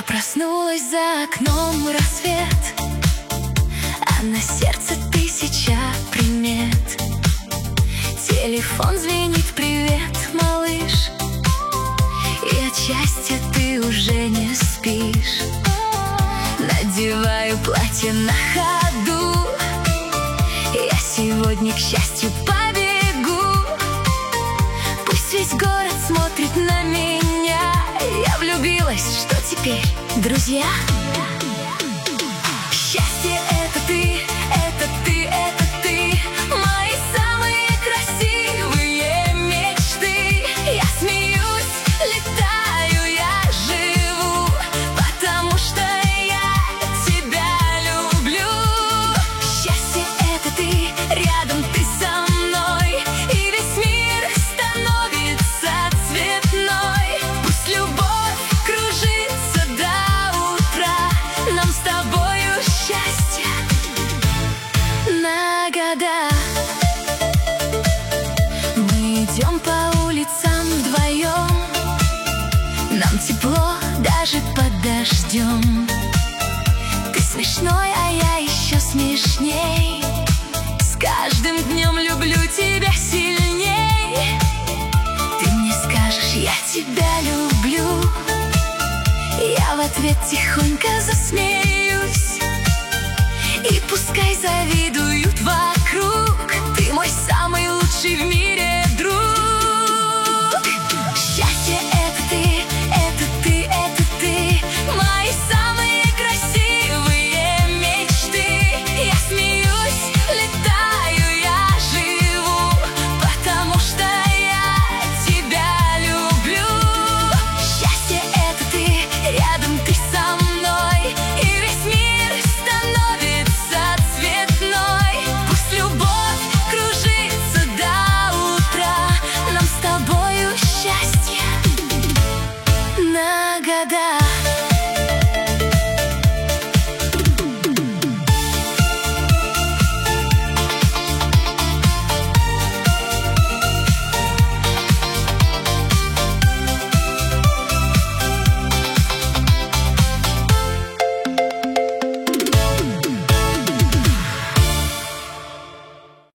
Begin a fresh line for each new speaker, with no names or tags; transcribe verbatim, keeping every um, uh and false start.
проснулась, за окном рассвет, а на сердце тысяча примет. Телефон звенит: привет, малыш, и от счастья ты уже не спишь. Надеваю платье на ходу, я сегодня, к счастью, побегу. Пусть весь город смотрит на меня, я влюбилась, что теперь, друзья? Счастье — это ты, это ты, это ты, мои самые красивые мечты. Я смеюсь, летаю, я живу, потому что я тебя люблю. Счастье — это ты, рядом ты со мной, и весь мир становится цветной. Пусть любовь кружится до утра, нам с тобою счастье на года. Мы идем по улицам вдвоем, нам тепло даже под дождем. Ты смешной, а я еще смешней, с каждым днем люблю тебя сильней. Ты мне скажешь: я тебя люблю, я в ответ тихонько засмеюсь, и пускай завидуют вокруг, ты мой самый лучший в мире